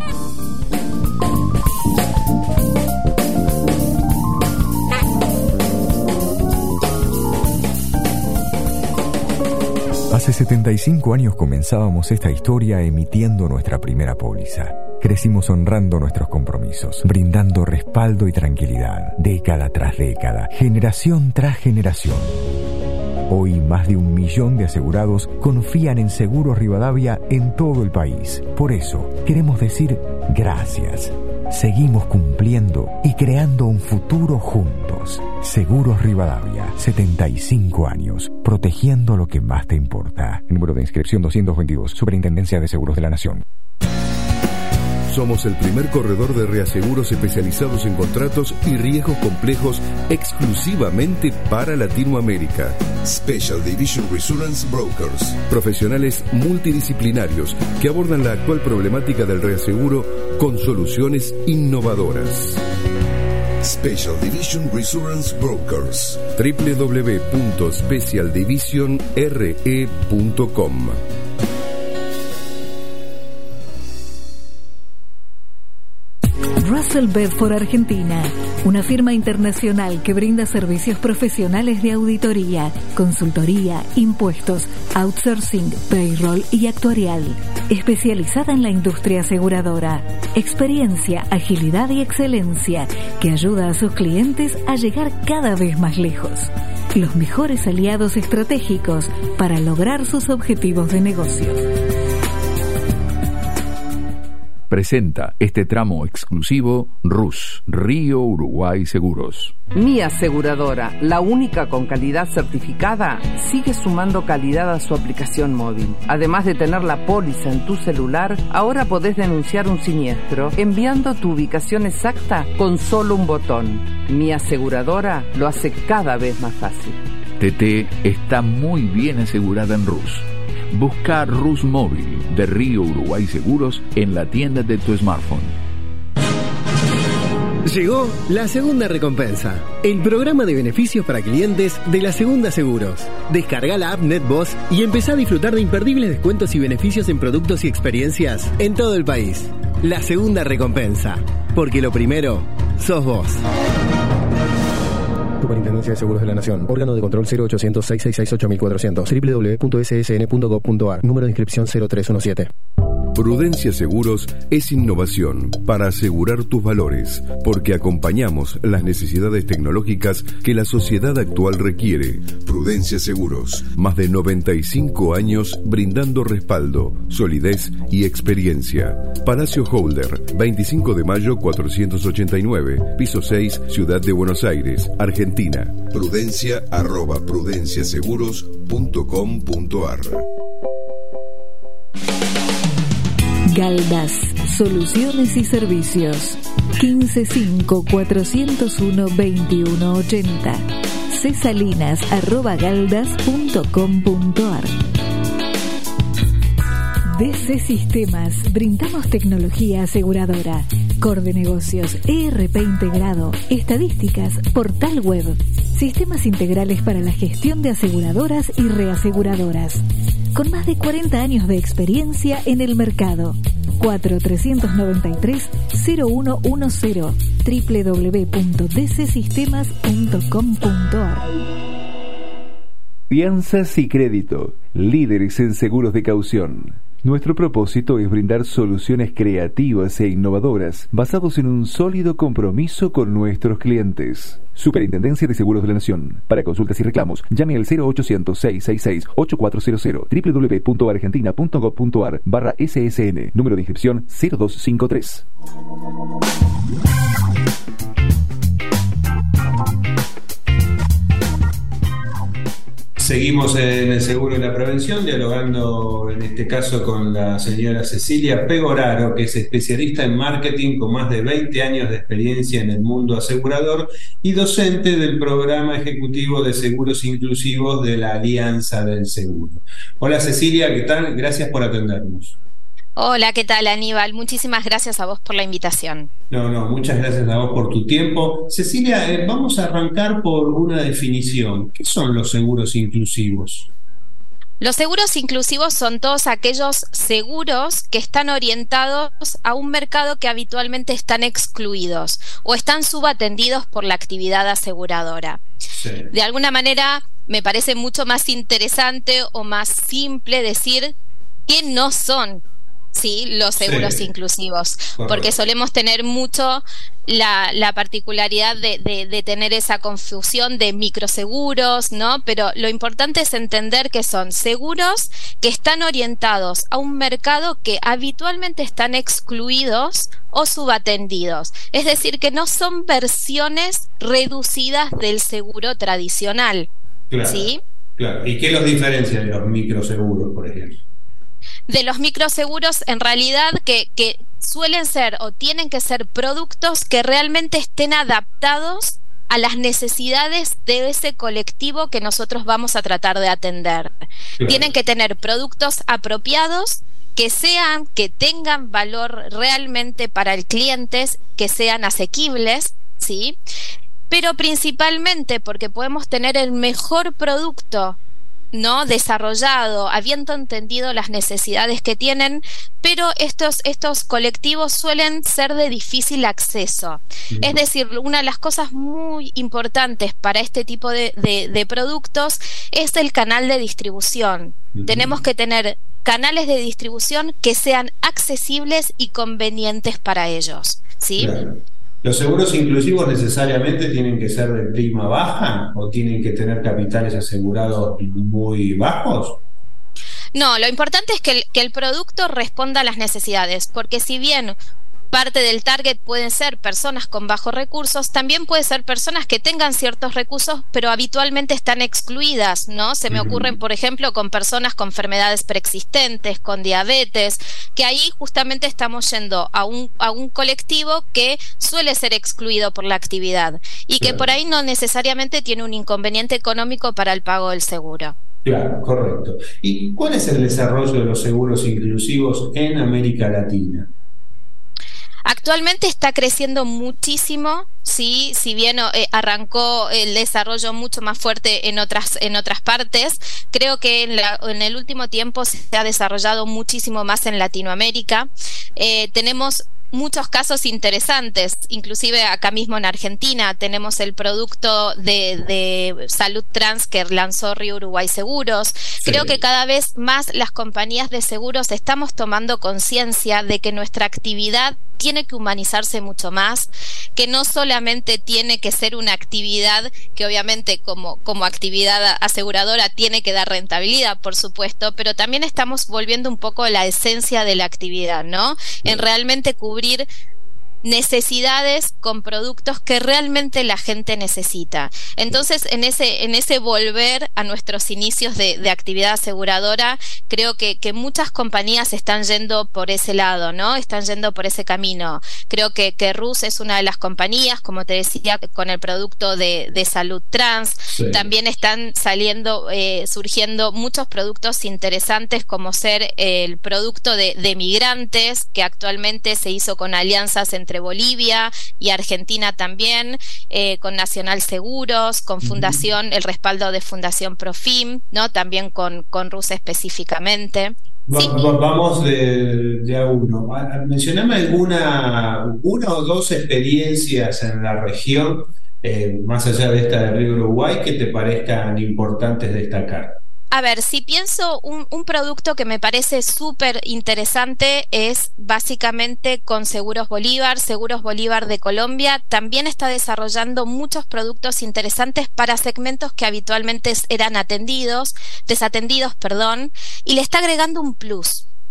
Hace setenta y cinco años comenzábamos esta historia emitiendo nuestra primera póliza. Crecimos honrando nuestros compromisos, brindando respaldo y tranquilidad, década tras década, generación tras generación. Hoy más de un millón de asegurados confían en Seguros Rivadavia en todo el país. Por eso, queremos decir gracias. Seguimos cumpliendo y creando un futuro juntos. Seguros Rivadavia, setenta y cinco años, protegiendo lo que más te importa. Número de inscripción doscientos veintidós, Superintendencia de Seguros de la Nación. Somos el primer corredor de reaseguros especializados en contratos y riesgos complejos exclusivamente para Latinoamérica. Special Division Reassurance Brokers. Profesionales multidisciplinarios que abordan la actual problemática del reaseguro con soluciones innovadoras. Special Division Reassurance Brokers. doble u doble u doble u punto special division r e punto com. Russell Bedford Argentina, una firma internacional que brinda servicios profesionales de auditoría, consultoría, impuestos, outsourcing, payroll y actuarial, especializada en la industria aseguradora. Experiencia, agilidad y excelencia que ayuda a sus clientes a llegar cada vez más lejos. Los mejores aliados estratégicos para lograr sus objetivos de negocio. Presenta este tramo exclusivo R U S, Río Uruguay Seguros. Mi aseguradora, la única con calidad certificada, sigue sumando calidad a su aplicación móvil. Además de tener la póliza en tu celular, ahora podés denunciar un siniestro enviando tu ubicación exacta con solo un botón. Mi aseguradora lo hace cada vez más fácil. T T está muy bien asegurada en R U S. Busca R U S Móvil de Río Uruguay Seguros en la tienda de tu smartphone. Llegó la segunda recompensa, el programa de beneficios para clientes de la Segunda Seguros. Descarga la app NetBoss y empezá a disfrutar de imperdibles descuentos y beneficios en productos y experiencias en todo el país. La segunda recompensa, porque lo primero sos vos. Superintendencia de Seguros de la Nación. Órgano de control cero ochocientos, seiscientos sesenta y ocho, mil cuatrocientos. doble u doble u doble u punto s s n punto gov punto a r. Número de inscripción cero tres diecisiete. Prudencia Seguros es innovación para asegurar tus valores, porque acompañamos las necesidades tecnológicas que la sociedad actual requiere. Prudencia Seguros. Más de noventa y cinco años brindando respaldo, solidez y experiencia. Palacio Holder, veinticinco de mayo cuatrocientos ochenta y nueve, piso seis, Ciudad de Buenos Aires, Argentina. Prudencia arroba prudenciaseguros punto com punto a r. Galdas, soluciones y servicios. quince cinco cuatrocientos uno veintiuno ochenta. cesalinas arroba galdas punto com punto a r. D C Sistemas, brindamos tecnología aseguradora, core de negocios, E R P integrado, estadísticas, portal web, sistemas integrales para la gestión de aseguradoras y reaseguradoras. Con más de cuarenta años de experiencia en el mercado. cuatro tres nueve tres, cero uno uno cero, doble u doble u doble u punto d c sistemas punto com punto a r. Fianzas y crédito, líderes en seguros de caución. Nuestro propósito es brindar soluciones creativas e innovadoras basados en un sólido compromiso con nuestros clientes. Superintendencia de Seguros de la Nación. Para consultas y reclamos, llame al cero ochocientos, seiscientos sesenta y seis, ochenta y cuatro cero cero, doble u doble u doble u punto argentina punto gov punto a r barra S S N, número de inscripción cero dos cinco tres. Seguimos en el seguro y la prevención, dialogando en este caso con la señora Cecilia Pegoraro, que es especialista en marketing con más de veinte años de experiencia en el mundo asegurador y docente del programa ejecutivo de seguros inclusivos de la Alianza del Seguro. Hola Cecilia, ¿qué tal? Gracias por atendernos. Hola, ¿qué tal, Aníbal? Muchísimas gracias a vos por la invitación. No, no, muchas gracias a vos por tu tiempo. Cecilia, eh, vamos a arrancar por una definición. ¿Qué son los seguros inclusivos? Los seguros inclusivos son todos aquellos seguros que están orientados a un mercado que habitualmente están excluidos o están subatendidos por la actividad aseguradora. Sí. De alguna manera, me parece mucho más interesante o más simple decir que no son Sí, los seguros sí. inclusivos, Correcto. Porque solemos tener mucho la, la particularidad de, de, de tener esa confusión de microseguros, ¿no? Pero lo importante es entender que son seguros que están orientados a un mercado que habitualmente están excluidos o subatendidos, es decir, que no son versiones reducidas del seguro tradicional, claro, ¿sí? Claro. ¿Y qué los diferencia de los microseguros, por ejemplo? De los microseguros, en realidad, que, que suelen ser o tienen que ser productos que realmente estén adaptados a las necesidades de ese colectivo que nosotros vamos a tratar de atender. Claro. Tienen que tener productos apropiados, que sean, que tengan valor realmente para el cliente, que sean asequibles, ¿sí? Pero principalmente porque podemos tener el mejor producto, ¿no? desarrollado, habiendo entendido las necesidades que tienen, pero estos, estos colectivos suelen ser de difícil acceso. Uh-huh. Es decir, una de las cosas muy importantes para este tipo de, de, de productos es el canal de distribución. Uh-huh. Tenemos que tener canales de distribución que sean accesibles y convenientes para ellos, ¿sí? Claro. ¿Los seguros inclusivos necesariamente tienen que ser de prima baja o tienen que tener capitales asegurados muy bajos? No, lo importante es que el, que el producto responda a las necesidades, porque si bien parte del target pueden ser personas con bajos recursos, también puede ser personas que tengan ciertos recursos, pero habitualmente están excluidas, ¿no? Se me uh-huh. ocurren, por ejemplo, con personas con enfermedades preexistentes, con diabetes, que ahí justamente estamos yendo a un, a un colectivo que suele ser excluido por la actividad y que claro. por ahí no necesariamente tiene un inconveniente económico para el pago del seguro. Claro, correcto. ¿Y cuál es el desarrollo de los seguros inclusivos en América Latina? Actualmente está creciendo muchísimo, sí, si bien eh, arrancó el desarrollo mucho más fuerte en otras en otras partes, creo que en, la, en el último tiempo se ha desarrollado muchísimo más en Latinoamérica. Eh, tenemos muchos casos interesantes, inclusive acá mismo en Argentina tenemos el producto de, de salud trans que lanzó Río Uruguay Seguros. Sí. Creo que cada vez más las compañías de seguros estamos tomando conciencia de que nuestra actividad tiene que humanizarse mucho más, que no solamente tiene que ser una actividad que obviamente como, como actividad aseguradora tiene que dar rentabilidad, por supuesto, pero también estamos volviendo un poco a la esencia de la actividad, ¿no? En realmente cubrir necesidades con productos que realmente la gente necesita. Entonces, en ese, en ese volver a nuestros inicios de, de actividad aseguradora, creo que, que muchas compañías están yendo por ese lado, ¿no? Están yendo por ese camino. Creo que, que Rus es una de las compañías, como te decía, con el producto de, de salud trans. Sí. También están saliendo, eh, surgiendo muchos productos interesantes, como ser el producto de, de migrantes, que actualmente se hizo con alianzas entre Bolivia y Argentina también, eh, con Nacional Seguros, con Fundación, uh-huh. el respaldo de Fundación Profim, ¿no? También con, con Rus específicamente. Va, sí. va, vamos de, de a uno. Mencioname alguna, una o dos experiencias en la región, eh, más allá de esta de Río Uruguay, que te parezcan importantes destacar. A ver, si pienso un, un producto que me parece súper interesante es básicamente con Seguros Bolívar, Seguros Bolívar de Colombia, también está desarrollando muchos productos interesantes para segmentos que habitualmente eran atendidos, desatendidos, perdón, y le está agregando un plus.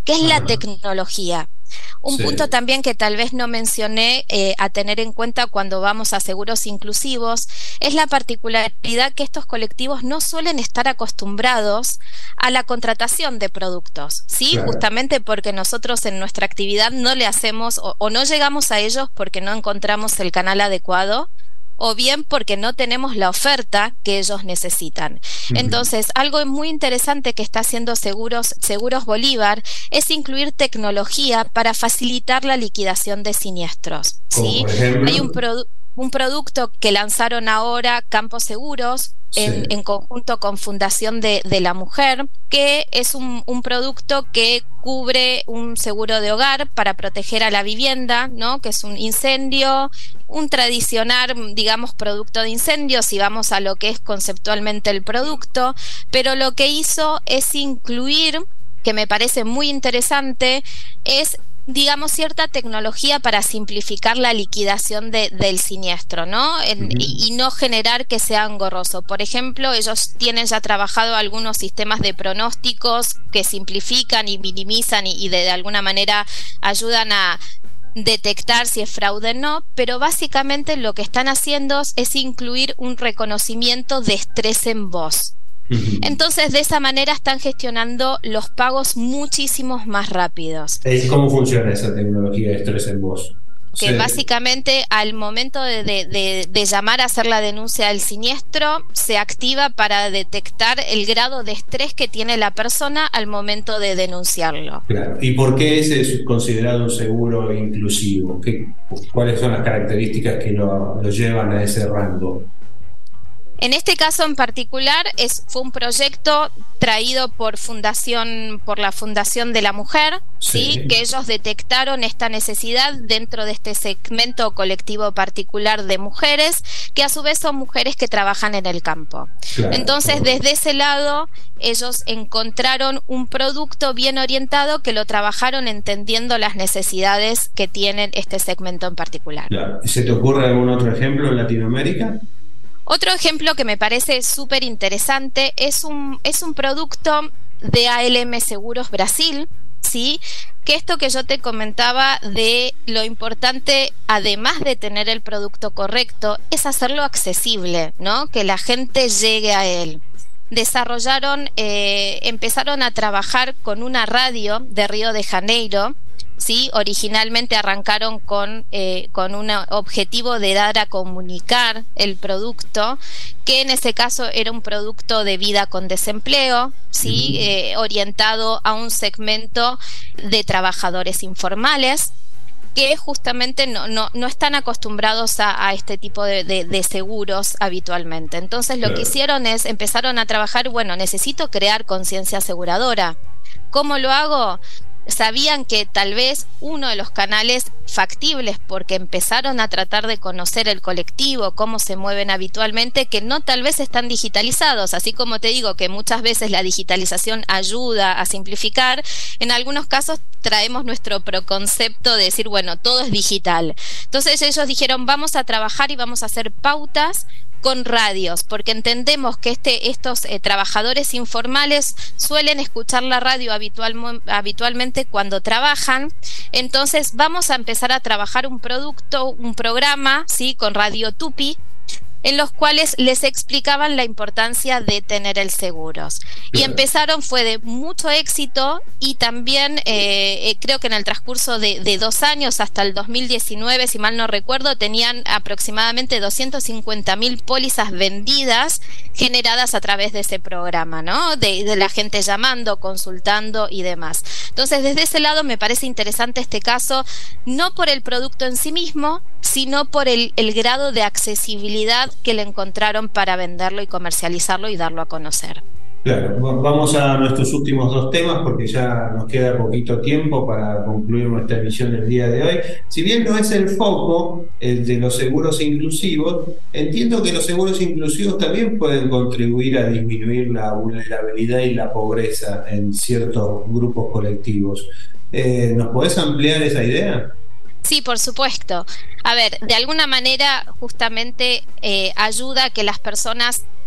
que es la tecnología. Un sí. punto también que tal vez no mencioné eh, a tener en cuenta cuando vamos a seguros inclusivos es la particularidad que estos colectivos no suelen estar acostumbrados a la contratación de productos, ¿sí? Claro. Justamente porque nosotros en nuestra actividad no le hacemos o, o no llegamos a ellos porque no encontramos el canal adecuado, o bien porque no tenemos la oferta que ellos necesitan. Uh-huh. Entonces, algo muy interesante que está haciendo Seguros, Seguros Bolívar es incluir tecnología para facilitar la liquidación de siniestros, ¿sí? Hay un, produ- un producto que lanzaron ahora Campos Seguros, En, sí. en conjunto con Fundación de, de la Mujer, que es un, un producto que cubre un seguro de hogar para proteger a la vivienda, ¿no? Que es un incendio, un tradicional, digamos, producto de incendio, si vamos a lo que es conceptualmente el producto, pero lo que hizo es incluir, que me parece muy interesante, es digamos, cierta tecnología para simplificar la liquidación de, del siniestro, ¿no? En, uh-huh. y, y no generar que sea engorroso. Por ejemplo, ellos tienen ya trabajado algunos sistemas de pronósticos que simplifican y minimizan y, y de, de alguna manera ayudan a detectar si es fraude o no, pero básicamente lo que están haciendo es incluir un reconocimiento de estrés en voz. Entonces, de esa manera están gestionando los pagos muchísimos más rápidos. ¿Cómo funciona esa tecnología de estrés en voz? Que sí. Básicamente al momento de, de, de, de llamar a hacer la denuncia del siniestro, se activa para detectar el grado de estrés que tiene la persona al momento de denunciarlo. Claro. ¿Y por qué ese es considerado un seguro inclusivo? ¿Qué, ¿Cuáles son las características que lo, lo llevan a ese rango? En este caso en particular es, fue un proyecto traído por Fundación, por la Fundación de la Mujer, sí. ¿sí? Que ellos detectaron esta necesidad dentro de este segmento colectivo particular de mujeres, que a su vez son mujeres que trabajan en el campo. Claro, Entonces, claro. desde ese lado, ellos encontraron un producto bien orientado que lo trabajaron entendiendo las necesidades que tienen este segmento en particular. Claro. ¿Se te ocurre algún otro ejemplo en Latinoamérica? Otro ejemplo que me parece súper interesante es un, es un producto de A L M Seguros Brasil, ¿sí? Que esto que yo te comentaba de lo importante, además de tener el producto correcto, es hacerlo accesible, ¿no? Que la gente llegue a él. Desarrollaron, eh, empezaron a trabajar con una radio de Río de Janeiro. Sí, originalmente arrancaron con, eh, con un objetivo de dar a comunicar el producto, que en ese caso era un producto de vida con desempleo, sí, eh, orientado a un segmento de trabajadores informales que justamente no, no, no están acostumbrados a, a este tipo de, de, de seguros habitualmente. Entonces lo que hicieron es, empezaron a trabajar, bueno, necesito crear conciencia aseguradora. ¿Cómo lo hago? Sabían que tal vez uno de los canales factibles, porque empezaron a tratar de conocer el colectivo, cómo se mueven habitualmente, que no tal vez están digitalizados, así como te digo que muchas veces la digitalización ayuda a simplificar, en algunos casos traemos nuestro preconcepto de decir, bueno, todo es digital. Entonces ellos dijeron, vamos a trabajar y vamos a hacer pautas con radios, porque entendemos que este, estos eh, trabajadores informales suelen escuchar la radio habitual, habitualmente cuando trabajan. Entonces vamos a empezar a trabajar un producto, un programa, ¿sí? Con Radio Tupi, en los cuales les explicaban la importancia de tener el seguros. Y empezaron, fue de mucho éxito, y también eh, creo que en el transcurso de, de dos años, hasta el dos mil diecinueve, si mal no recuerdo, tenían aproximadamente doscientas cincuenta mil pólizas vendidas, generadas a través de ese programa, ¿no? De, de la gente llamando, consultando y demás. Entonces, desde ese lado me parece interesante este caso, no por el producto en sí mismo, sino por el, el grado de accesibilidad que le encontraron para venderlo y comercializarlo y darlo a conocer. Claro, vamos a nuestros últimos dos temas porque ya nos queda poquito tiempo para concluir nuestra emisión del día de hoy. Si bien no es el foco el de los seguros inclusivos, entiendo que los seguros inclusivos también pueden contribuir a disminuir la vulnerabilidad y la pobreza en ciertos grupos colectivos. Eh, ¿Nos podés ampliar esa idea? Sí, por supuesto. A ver, de alguna manera justamente eh, ayuda a que las personas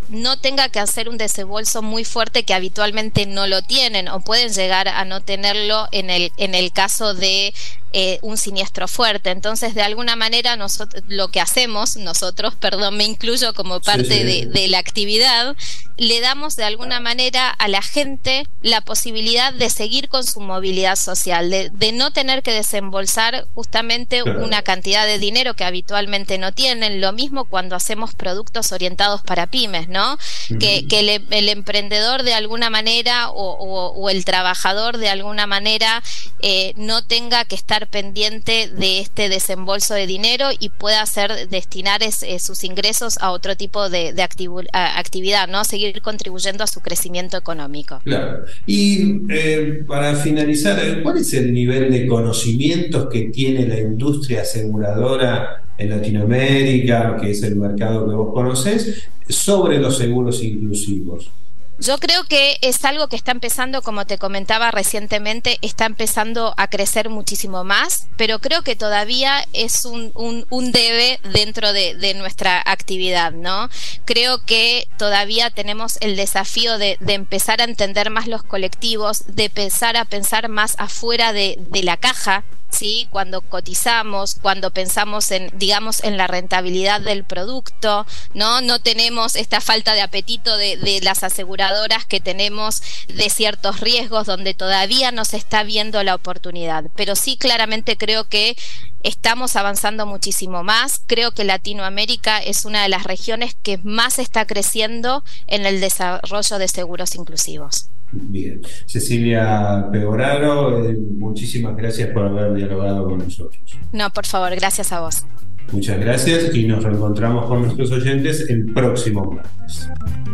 no tenga que hacer un desembolso muy fuerte que habitualmente no lo tienen o pueden llegar a no tenerlo en el, en el caso de eh, un siniestro fuerte. Entonces, de alguna manera, nosotros, lo que hacemos, nosotros, perdón, me incluyo como parte sí, sí. De, de la actividad, le damos de alguna manera a la gente la posibilidad de seguir con su movilidad social, de, de no tener que desembolsar justamente claro. una cantidad de dinero que habitualmente no tienen. Lo mismo cuando hacemos productos orientados para pymes, ¿no? Uh-huh. Que, que el, el emprendedor de alguna manera o, o, o el trabajador de alguna manera eh, no tenga que estar pendiente de este desembolso de dinero y pueda hacer destinar es, es, sus ingresos a otro tipo de, de activu- a, actividad, ¿no? Seguir contribuyendo a su crecimiento económico. Claro. Y eh, para finalizar, ¿cuál es el nivel de conocimientos que tiene la industria aseguradora en Latinoamérica, que es el mercado que vos conocés, sobre los seguros inclusivos? Yo creo que es algo que está empezando, como te comentaba recientemente, está empezando a crecer muchísimo más, pero creo que todavía es un, un, un debe dentro de, de nuestra actividad, ¿no? Creo que todavía tenemos el desafío de, de empezar a entender más los colectivos, de empezar a pensar más afuera de, de la caja, ¿sí? Cuando cotizamos, cuando pensamos en, digamos, en la rentabilidad del producto, ¿no? No tenemos esta falta de apetito de, de las aseguradoras que tenemos de ciertos riesgos donde todavía no se está viendo la oportunidad. Pero sí, claramente creo que estamos avanzando muchísimo más. Creo que Latinoamérica es una de las regiones que más está creciendo en el desarrollo de seguros inclusivos. Bien. Cecilia Pegoraro, eh, muchísimas gracias por haber dialogado con nosotros. No, por favor, gracias a vos. Muchas gracias y nos reencontramos con nuestros oyentes el próximo martes.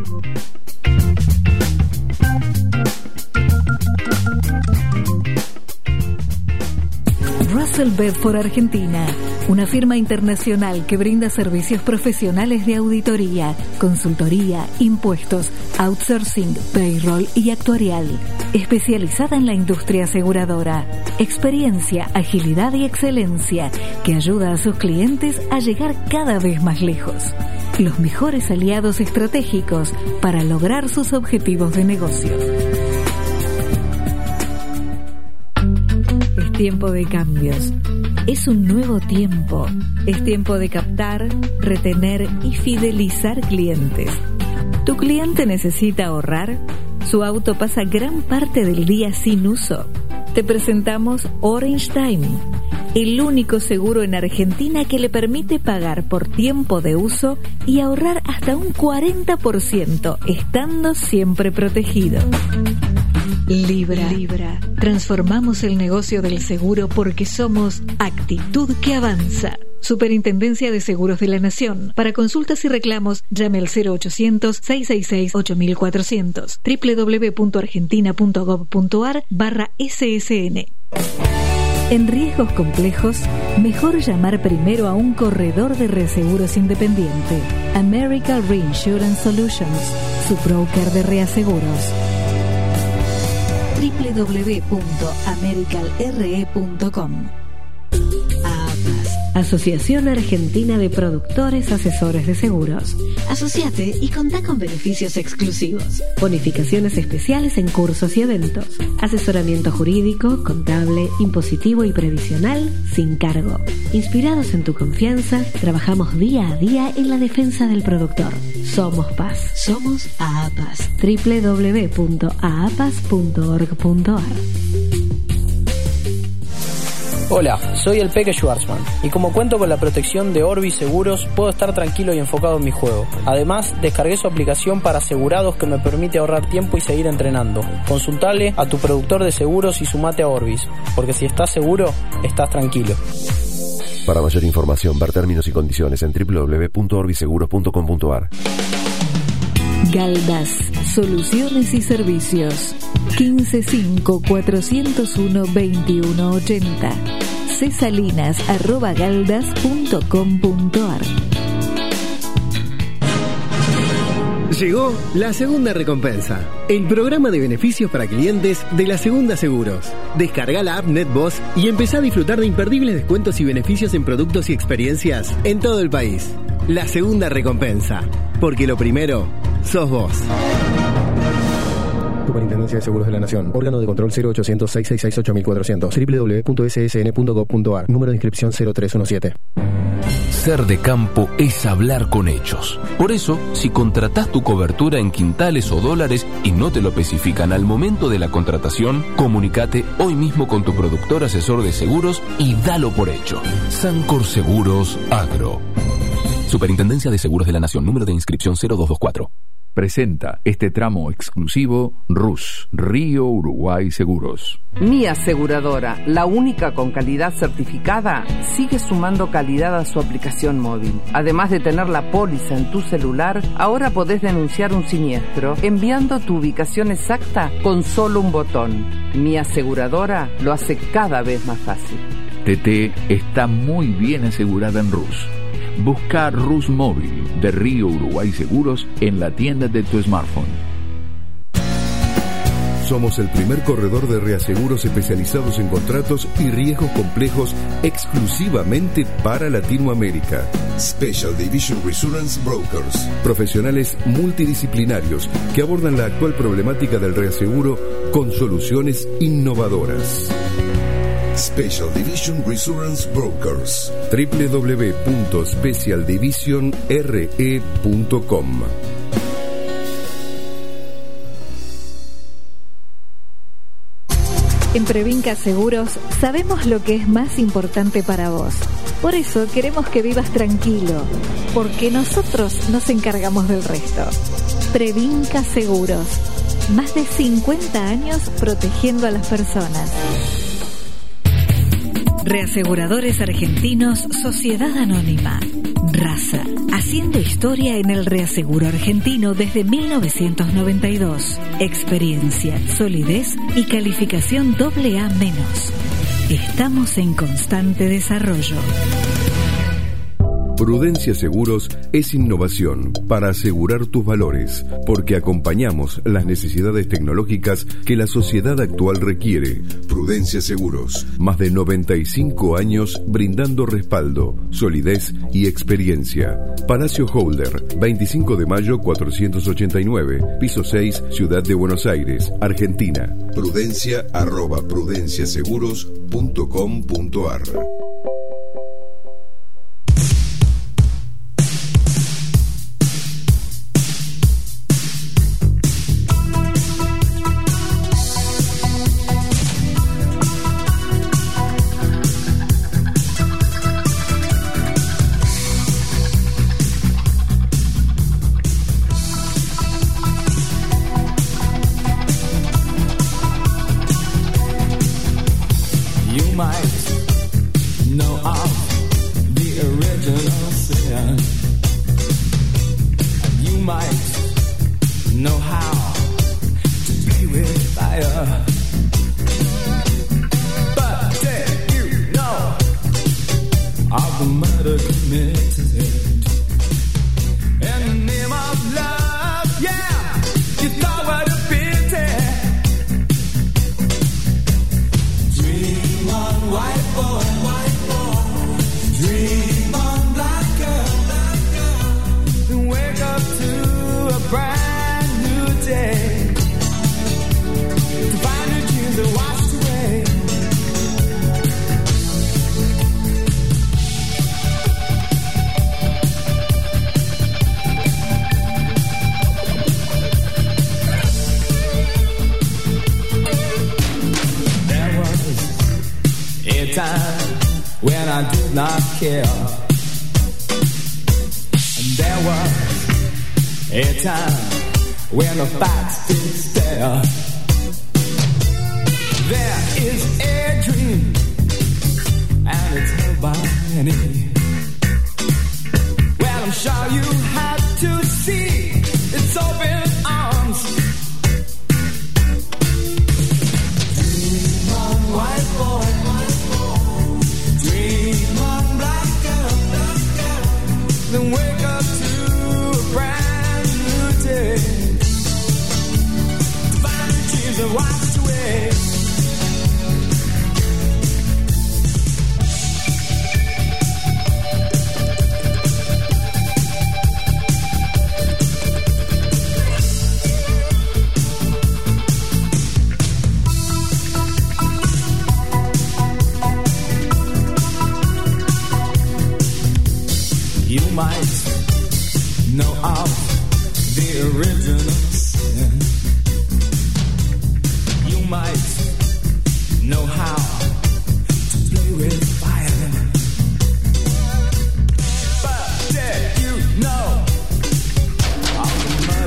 Russell Bedford Argentina, una firma internacional que brinda servicios profesionales de auditoría, consultoría, impuestos, outsourcing, payroll y actuarial, especializada en la industria aseguradora. Experiencia, agilidad y excelencia que ayuda a sus clientes a llegar cada vez más lejos. Los mejores aliados estratégicos para lograr sus objetivos de negocio. Es tiempo de cambios. Es un nuevo tiempo. Es tiempo de captar, retener y fidelizar clientes. ¿Tu cliente necesita ahorrar? ¿Su auto pasa gran parte del día sin uso? Te presentamos Orange Time, el único seguro en Argentina que le permite pagar por tiempo de uso y ahorrar hasta un cuarenta por ciento, estando siempre protegido. Libra. Libra. Transformamos el negocio del seguro porque somos actitud que avanza. Superintendencia de Seguros de la Nación. Para consultas y reclamos, llame al cero ochocientos, seiscientos sesenta y seis, ocho mil cuatrocientos. doble u doble u doble u punto argentina punto gov punto ar barra S S N. En riesgos complejos, mejor llamar primero a un corredor de reaseguros independiente. America Reinsurance Solutions, su broker de reaseguros. doble u doble u doble u punto americal r e punto com. Asociación Argentina de Productores Asesores de Seguros. Asociate y contá con beneficios exclusivos. Bonificaciones especiales en cursos y eventos. Asesoramiento jurídico, contable, impositivo y previsional sin cargo. Inspirados en tu confianza, trabajamos día a día en la defensa del productor. Somos Paz. Somos AAPAS. doble u doble u doble u punto a a p a s punto org punto a r. Hola, soy el Peque Schwarzman y como cuento con la protección de Orbis Seguros, puedo estar tranquilo y enfocado en mi juego. Además, descargué su aplicación para asegurados que me permite ahorrar tiempo y seguir entrenando. Consultale a tu productor de seguros y sumate a Orbis, porque si estás seguro, estás tranquilo. Para mayor información, ver términos y condiciones en doble u doble u doble u punto orbiseguros punto com punto a r. Galdas, soluciones y servicios. quince cinco cuatrocientos uno veintiuno ochenta. cesalinas arroba galdas punto com punto a r. Llegó la segunda recompensa, el programa de beneficios para clientes de la Segunda Seguros. Descarga la app NetBoss y empezá a disfrutar de imperdibles descuentos y beneficios en productos y experiencias en todo el país. La segunda recompensa, porque lo primero sos vos. Superintendencia de Seguros de la Nación. Órgano de control cero ochocientos, seiscientos sesenta y seis, ocho mil cuatrocientos. doble u doble u doble u punto ese ese ene punto gob punto a r. Número de inscripción cero tres diecisiete. Ser de campo es hablar con hechos. Por eso, si contratás tu cobertura en quintales o dólares y no te lo especifican al momento de la contratación, comunícate hoy mismo con tu productor asesor de seguros y dalo por hecho. Sancor Seguros Agro. Superintendencia de Seguros de la Nación. Número de inscripción cero dos dos cuatro. Presenta este tramo exclusivo R U S, Río Uruguay Seguros. Mi aseguradora, la única con calidad certificada, sigue sumando calidad a su aplicación móvil. Además de tener la póliza en tu celular, ahora podés denunciar un siniestro enviando tu ubicación exacta con solo un botón. Mi aseguradora lo hace cada vez más fácil. T T está muy bien asegurada en R U S. Busca R U S Móvil de Río Uruguay Seguros en la tienda de tu smartphone. Somos el primer corredor de reaseguros especializados en contratos y riesgos complejos exclusivamente para Latinoamérica. Special Division Reassurance Brokers. Profesionales multidisciplinarios que abordan la actual problemática del reaseguro con soluciones innovadoras. Special Division Reassurance Brokers. doble u doble u doble u punto special division r e punto com. En Previnca Seguros sabemos lo que es más importante para vos. Por eso queremos que vivas tranquilo, porque nosotros nos encargamos del resto. Previnca Seguros. Más de cincuenta años protegiendo a las personas. Reaseguradores Argentinos Sociedad Anónima. Raza. Haciendo historia en el reaseguro argentino desde mil novecientos noventa y dos. Experiencia, solidez y calificación doble A menos. Estamos en constante desarrollo. Prudencia Seguros es innovación para asegurar tus valores, porque acompañamos las necesidades tecnológicas que la sociedad actual requiere. Prudencia Seguros. Más de noventa y cinco años brindando respaldo, solidez y experiencia. Palacio Holder, veinticinco de mayo cuatrocientos ochenta y nueve, piso seis, Ciudad de Buenos Aires, Argentina. Prudencia arroba prudenciaseguros punto com punto a r.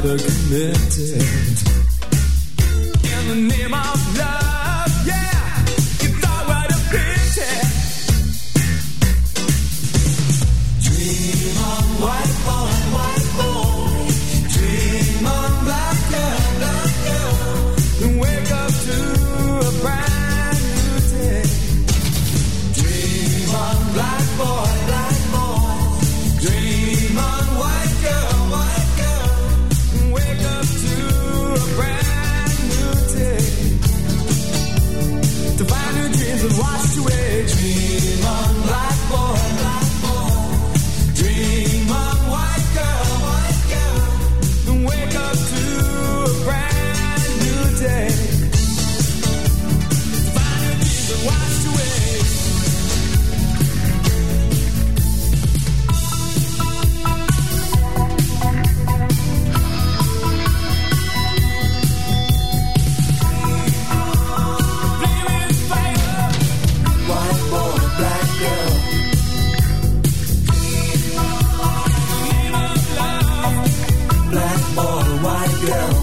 together committed. In the name of love, yeah, you thought what a pity. Dream on, white boy, white boy. Dream on, black girl, black girl. And wake up to a brand new day. Dream on, black boy, black boy. Dream on, white girl, white girl. And wake up to a brand new day. To find your dreams and wash away. Dream on, black boy, black boy. Dream on, white girl, white girl. And wake up to a brand new day. To find your dreams and wash away. White boy, black girl. Black boy, white girl.